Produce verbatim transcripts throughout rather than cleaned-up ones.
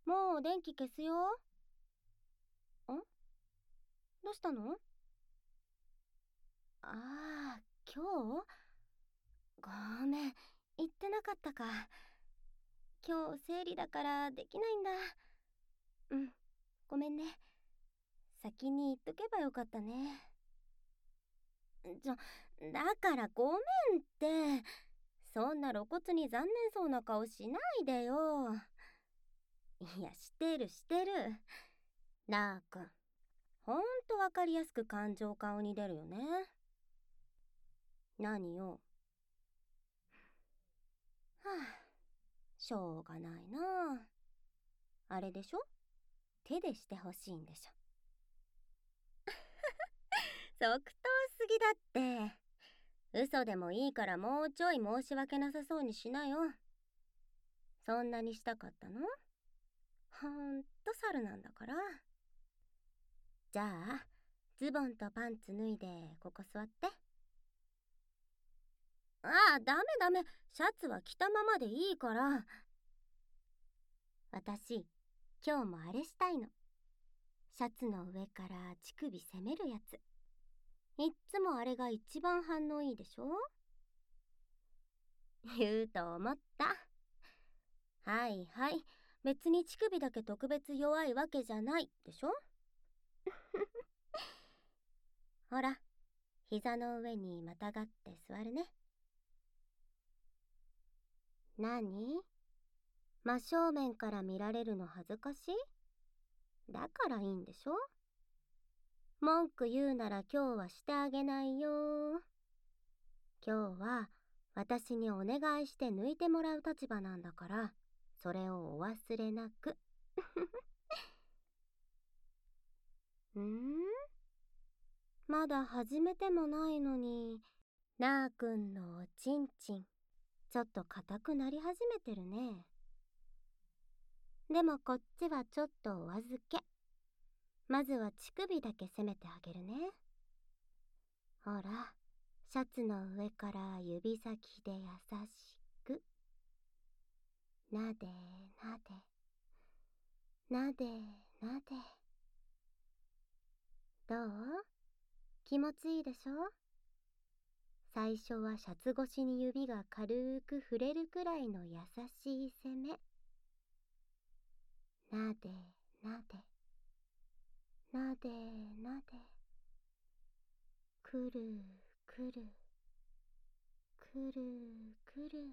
もう電気消すよ。ん？どうしたの？ああ、今日？ごめん、言ってなかったか。今日生理だからできないんだ。うん、ごめんね。先に言っとけばよかったね。ちょ、だからごめんって。そんな露骨に残念そうな顔しないでよ。いや、してるしてる。なあくん、ほんとわかりやすく感情顔に出るよね。何よ。はあ、しょうがないな。あれでしょ？手でしてほしいんでしょ。即答すぎだって。嘘でもいいからもうちょい申し訳なさそうにしなよ。そんなにしたかったの？ほんと猿なんだから。じゃあ、ズボンとパンツ脱いでここ座って。ああ、ダメダメ。シャツは着たままでいいから。私、今日もあれしたいの。シャツの上から乳首攻めるやつ。いっつもあれが一番反応いいでしょ？言うと思った。はいはい。別に乳首だけ特別弱いわけじゃないでしょ？ほら、膝の上にまたがって座るね。何？真正面から見られるの恥ずかしい？だからいいんでしょ？文句言うなら今日はしてあげないよ。今日は私にお願いして抜いてもらう立場なんだから、それをお忘れなく。んー？まだ始めてもないのに、なあくんのおちんちん、ちょっと硬くなり始めてるね。でもこっちはちょっとお預け。まずは乳首だけ攻めてあげるね。ほら、シャツの上から指先で優しく。なでなで。なでなで。どう？気持ちいいでしょ？最初はシャツ越しに指が軽く触れるくらいの優しい攻め。なでなで。なでなで。くるくる。くるくる。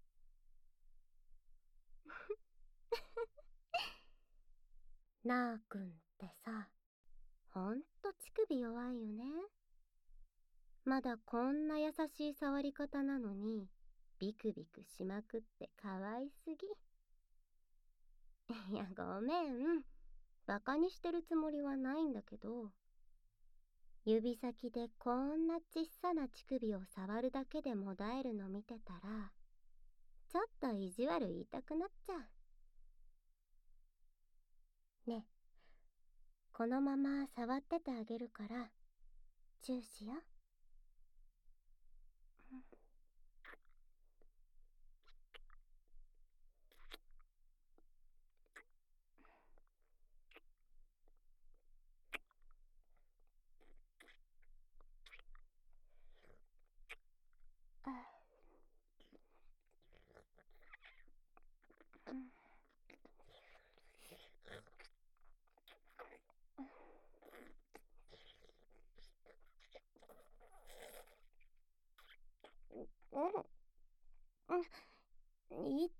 なあくんってさ、ほんと乳首弱いよね。まだこんな優しい触り方なのに、ビクビクしまくってかわいすぎ。いや、ごめん。バカにしてるつもりはないんだけど、指先でこんなちっさな乳首を触るだけでもだえるの見てたら、ちょっと意地悪言いたくなっちゃう。ね、このまま触っててあげるから、チューしよ。うん、うん、いった。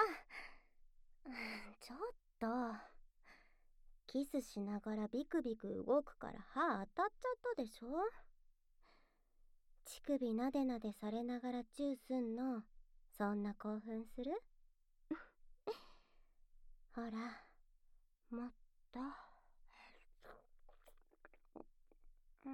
ちょっと。キスしながらビクビク動くから歯当たっちゃったでしょ？乳首なでなでされながらチューすんの、そんな興奮する？ほら、もっと。うん。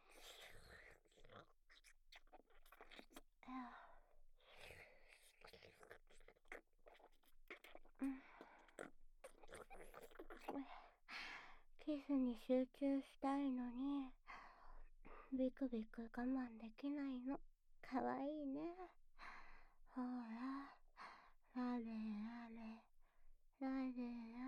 キスに集中したいのに、ビクビク我慢できないの。かわいいね。ほら、なでなで、なで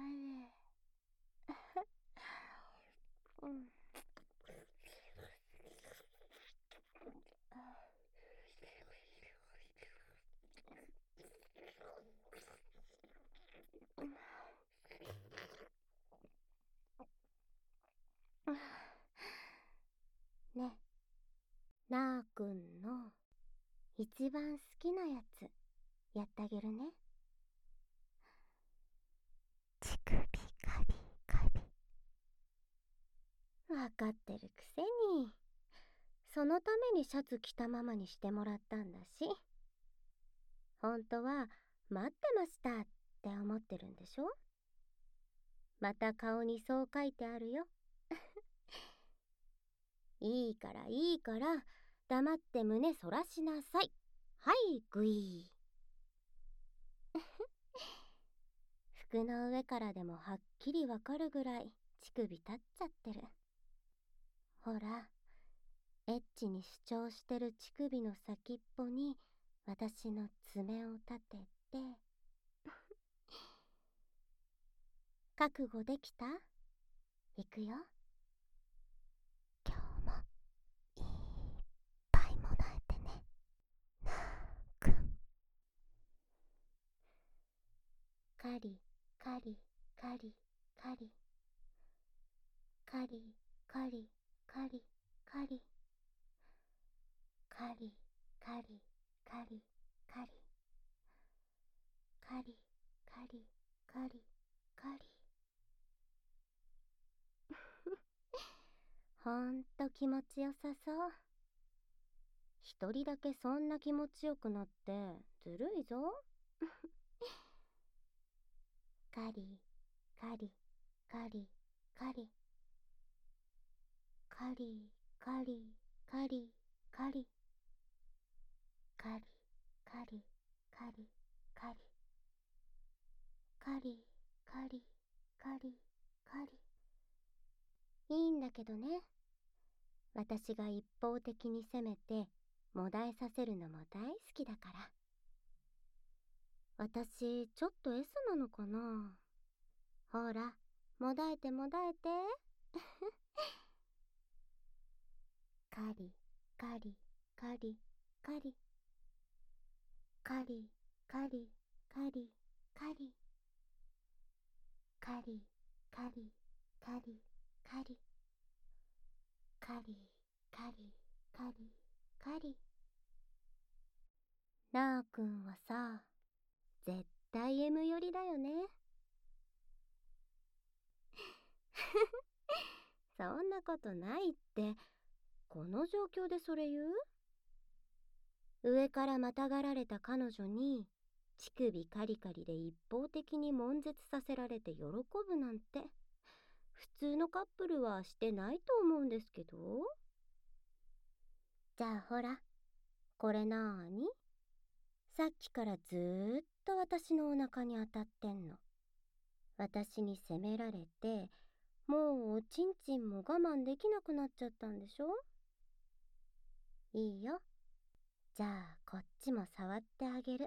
くんの一番好きなやつやってあげるね。乳首カリカリ。わかってるくせに。そのためにシャツ着たままにしてもらったんだし。本当は待ってましたって思ってるんでしょ。また顔にそう書いてあるよ。いいからいいから黙って胸そらしなさい。はいグイー。服の上からでもはっきりわかるぐらい乳首立っちゃってる。ほら、エッチに主張してる乳首の先っぽに私の爪を立てて。覚悟できた？いくよ。今日もいっぱいもらえてね、なーくん。カリカリカリカリカリカリカリカリカリカリカリカリカリカリカリカリ。ほんと気持ちよさそう。一人だけそんな気持ちよくなってずるいぞ。カリカリカリカリカリカリカリカリカリカリカリカリカリカリカリカリ。いいんだけどね。私が一方的に攻めてもだえさせるのも大好きだから。私ちょっと S なのかな。ほら、もだえてもだえて。カリカリカリカリカリカリカリカリカリカリカリカリカリカリカリカリ。なあくんはさ、絶対 エム 寄りだよね。そんなことないって。この状況でそれ言う？上からまたがられた彼女に乳首カリカリで一方的に悶絶させられて喜ぶなんて普通のカップルはしてないと思うんですけど。じゃあほら、これなーに？さっきからずーっと私のお腹に当たってんの。私に責められて、もうおちんちんも我慢できなくなっちゃったんでしょ？いいよ。じゃあこっちも触ってあげる。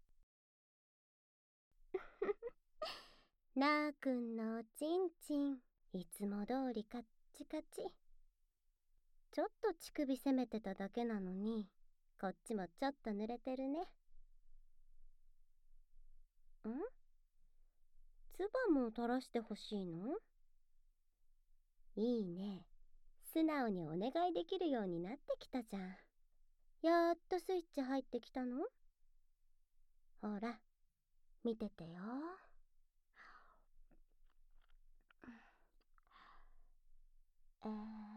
なーくんのおちんちん、いつも通りカッチカチ。ちょっと乳首攻めてただけなのに、こっちもちょっと濡れてるね。ん？唾も垂らしてほしいの？いいね。素直にお願いできるようになってきたじゃん。やっとスイッチ入ってきたの？ほら、見ててよ。えー、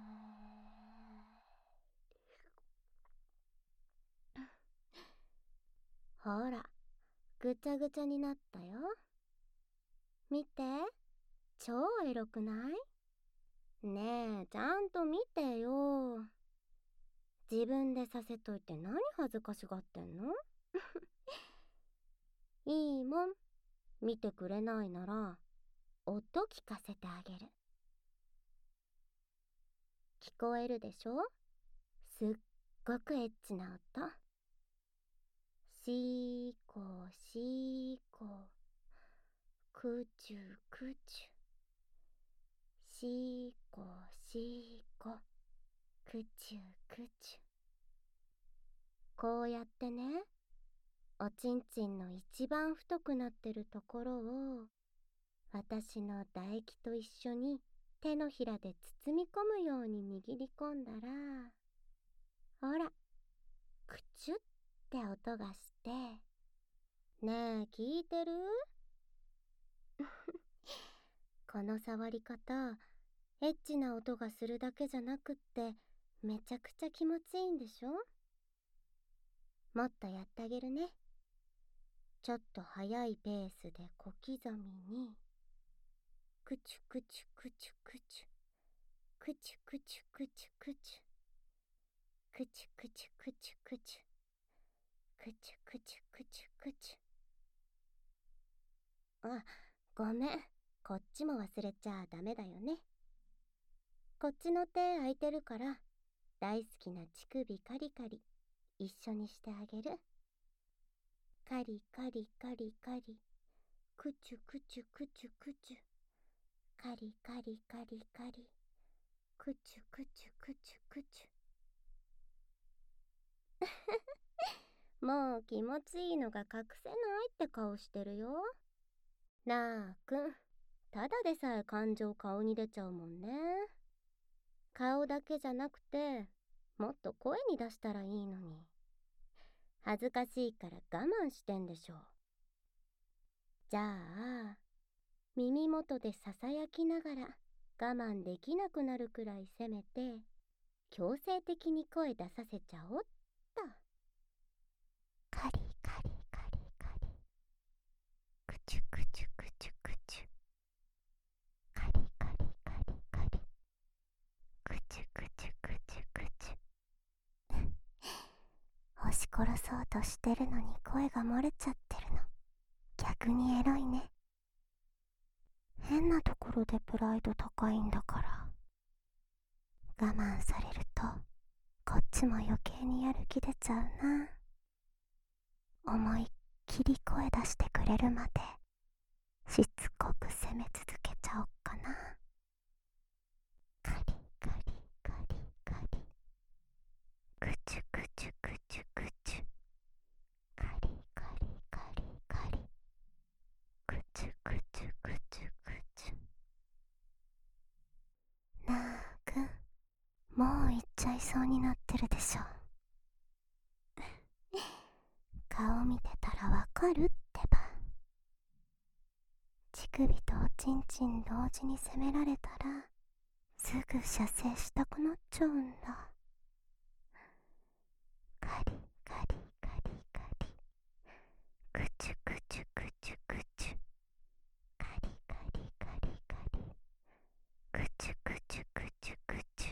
ほら、ぐちゃぐちゃになったよ。見て、超エロくない？ねえ、ちゃんと見てよ。自分でさせといて何恥ずかしがってんの？いいもん。見てくれないなら、音聞かせてあげる。聞こえるでしょ？すっごくエッチな音。しーこしーこ。くちゅくちゅ。しーこしーこ。くちゅくちゅ。こうやってね、おちんちんの一番太くなってるところを私の唾液と一緒に手のひらで包み込むように握り込んだら、ほら、 クチュって音がして、ねえ聞いてる？この触り方、エッチな音がするだけじゃなくってめちゃくちゃ気持ちいいんでしょ？もっとやってあげるね。ちょっと速いペースで小刻みに、クチュクチュクチュクチュ、クチュクチュクチュクチュ、クチュクチュクチュクチュ、クチュクチュクチュクチュ。あ、ごめん、こっちも忘れちゃダメだよね。こっちの手空いてるから、大好きな乳首カリカリ一緒にしてあげる。カリカリカリカリ、クチュクチュクチュクチュ、カリカリカリカリ、クチュクチュクチュクチュ。もう気持ちいいのが隠せないって顔してるよ。なあくん、ただでさえ感情顔に出ちゃうもんね。顔だけじゃなくて、もっと声に出したらいいのに。恥ずかしいから我慢してんでしょ。じゃあ、耳元でささやきながら我慢できなくなるくらいせめて、強制的に声出させちゃおっと。カリカリカリカリ、クチュクチュクチュクチュ、カリカリカリカリ、クチュクチュクチュクチュ。押し殺そうとしてるのに声が漏れちゃってるの、逆にエロいね。変なところでプライド高いんだから。我慢されるとこっちも余計にやる気出ちゃうな。思いっきり声出してくれるまでしつこく攻め続けちゃおっかな。カリカリカリカリ、クチュクチュクチュクチュ、カリカリカリカリ、クチュクチュクチュクチュ。なあくん、もう行っちゃいそうになってるでしょ。顔見てたらわかるってば。乳首とおちんちん同時に攻められたらすぐ射精したくなっちゃうんだ。カリカリカリカリ、クチュクチュクチュクチュ、カリカリカリカリ、クチュクチュクチュクチ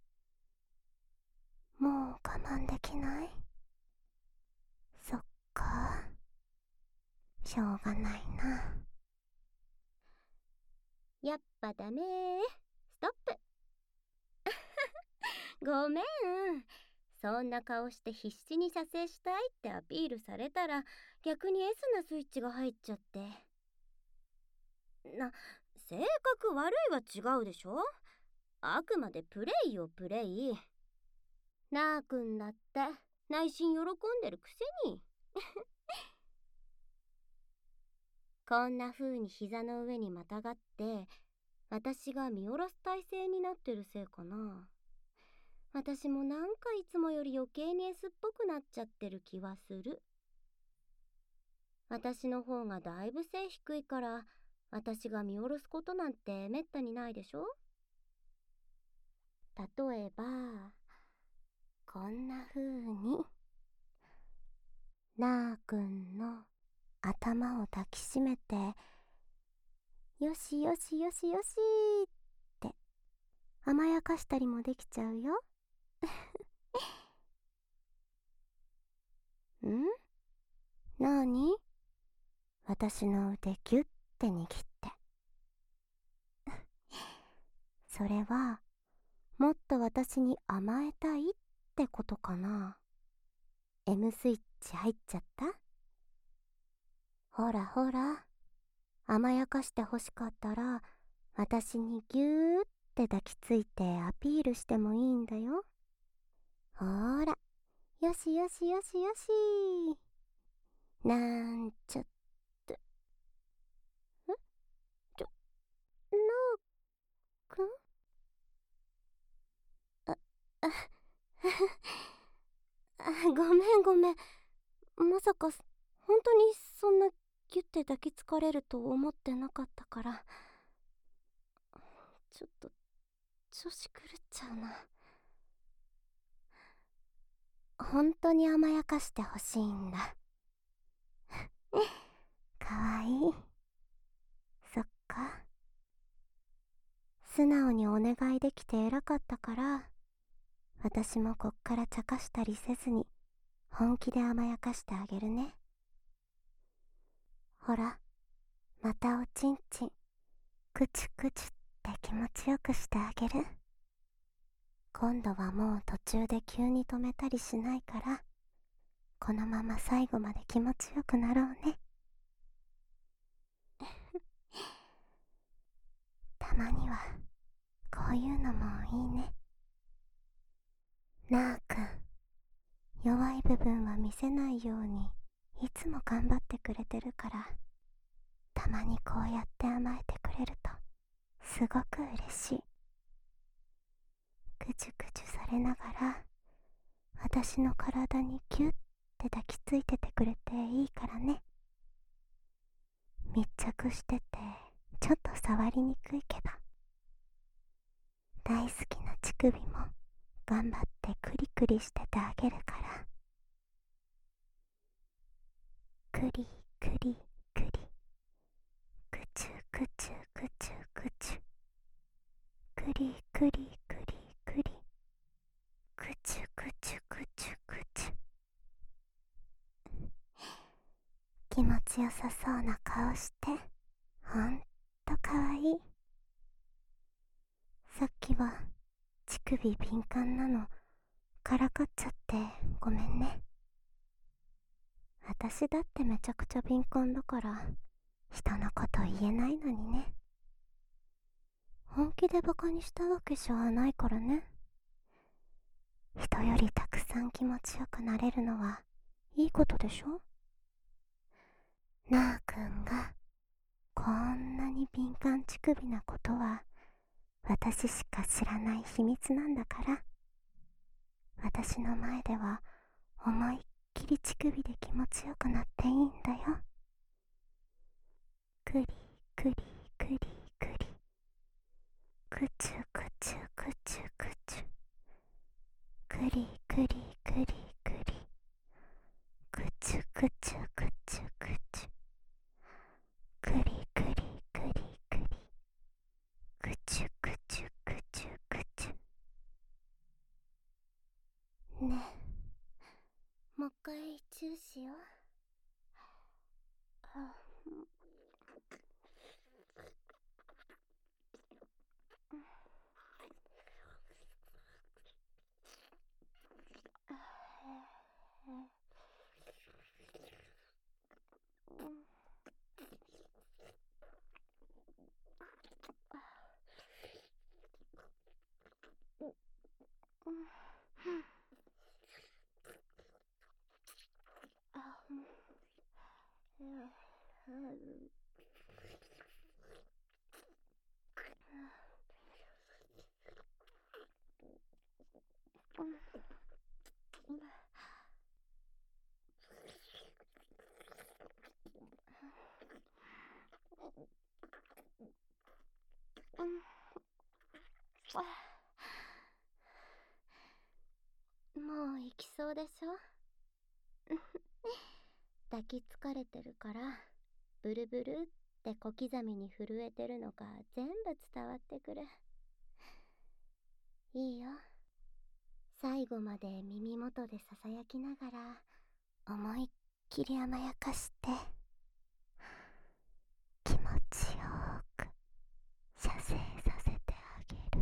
ュ。もう我慢できない？そっか、しょうがないな。やっぱダメー。ストップ。ごめん。そんな顔して必死に射精したいってアピールされたら逆に S なスイッチが入っちゃって。な、性格悪いは違うでしょ。あくまでプレイよプレイ。なあくんだって内心喜んでるくせに。こんな風に膝の上にまたがって私が見下ろす体勢になってるせいかな。私もなんかいつもより余計に S っぽくなっちゃってる気はする。私の方がだいぶ背低いから私が見下ろすことなんてめったにないでしょ。例えばこんな風になあくんの頭を抱きしめてよしよしよしよしって甘やかしたりもできちゃうよ。ん？なーに？私の腕ギュッて握って。それはもっと私に甘えたいってことかな。 M スイッチ入っちゃった？ほらほら、甘やかしてほしかったら私にギューって抱きついてアピールしてもいいんだよ。ほーら、よしよしよしよし。なんちゃって。ん？ちょ、なあくん？あ、あ、 ごめんごめん。まさか本当にそんなギュッて抱きつかれると思ってなかったから、ちょっと調子狂っちゃうな。本当に甘やかしてほしいんだ。かわいい。そっか。素直にお願いできて偉かったから、私もこっから茶化したりせずに本気で甘やかしてあげるね。ほら、またおちんちんクチュクチュって気持ちよくしてあげる。今度はもう途中で急に止めたりしないから、このまま最後まで気持ちよくなろうね。たまにはこういうのもいいね。なあくん、弱い部分は見せないようにいつも頑張ってくれてるから、たまにこうやって甘えてくれるとすごく嬉しい。ぐちゅぐちゅされながら私の体にキュッて抱きついててくれていいからね。密着しててちょっと触りにくいけど、大好きな乳首も頑張ってクリクリしててあげるから。クリクリクリ、クチュクチュクチュクチュ、クリクリクリクリ、クチュクチュクチュクチュ。気持ちよさそうな顔してほんとかわいい。さっきは乳首敏感なのからかっちゃってごめんね。私だってめちゃくちゃ敏感だから人のこと言えないのにね。本気でバカにしたわけじゃないからね。人よりたくさん気持ちよくなれるのはいいことでしょ。なあくんがこんなに敏感乳首なことは私しか知らない秘密なんだから、私の前では思いっきり乳首で気持ちよくなっていいんだよ。クリクリクリクリ、クチュクチュクチュクチュ、クリクリクリクリ、クチュクチュクチュクチュ、クリクリクリクリ、クチュクチュクチュクチュ。ねえ、もう一回チューしよう。あ、もう行きそうでしょ。抱きつかれてるからブルブルって小刻みに震えてるのが全部伝わってくる。いいよ、最後まで耳元でささやきながら思いっきり甘やかして気持ちよく射精させてあげる。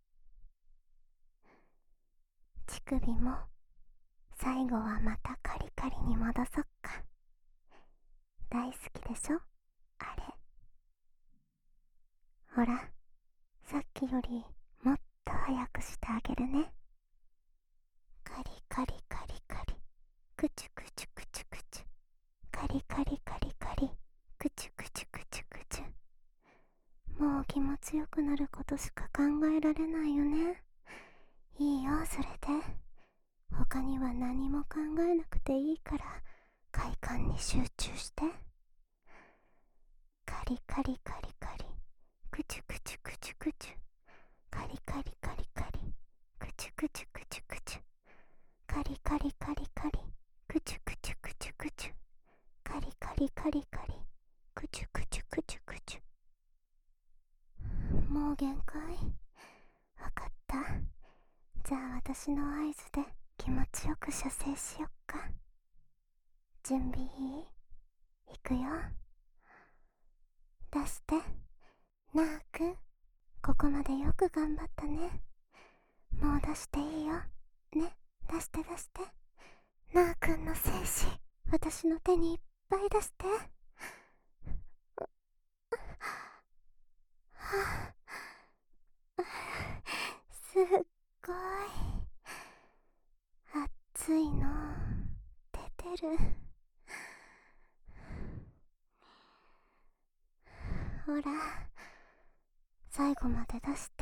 乳首も最後はまたカリカリに戻そっか。大好きでしょあれ。ほら、さっきよりもっと早くしてあげるね。カリカリカリカリ、クチュクチュクチュクチュ、カリカリカリカリ、クチュクチュクチュクチュ。もう気持ちよくなることしか考えられないよね。いいよ、それで他には何も考えなくていいから快感に集中して。カリカリカリカリ、クチュクチュクチュクチュ、カリカリカリカリ、クチュクチュクチュクチュ、カリカリカリカリ、クチュクチュクチュクチュ、カリカリカリカリ、クチュクチュクチュクチュ。もう限界。わかった。じゃあ私の合図で気持ちよく射精しよっか。準備いい？いくよ。出して。なーくん、ここまでよく頑張ったね。もう出していいよ。ね、出して出して。なーくんの精子、私の手にいっぱい出して。はあ、すっごい熱いの出てる。ほら、最後まで出して。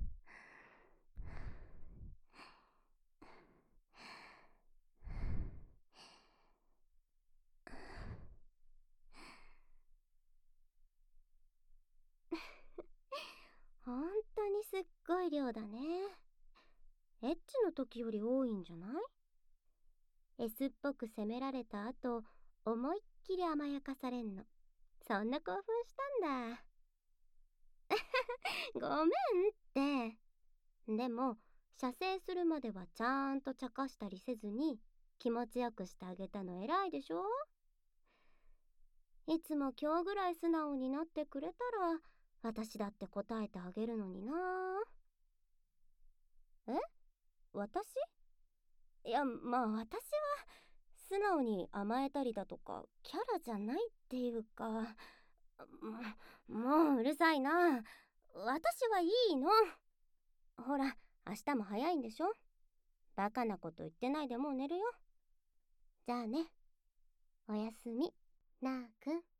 ほんとにすっごい量だね。エッチの時より多いんじゃない？ S っぽく責められた後、思いっきり甘やかされんの。そんな興奮したんだ。ごめんって。でも、射精するまではちゃんと茶化したりせずに気持ちよくしてあげたの偉いでしょ？いつも今日ぐらい素直になってくれたら私だって答えてあげるのにな。え？私？いや、まあ私は素直に甘えたりだとかキャラじゃないっていうか、ももううるさいな。私はいいの。ほら、明日も早いんでしょ？バカなこと言ってないでもう寝るよ。じゃあね。おやすみ、なーくん。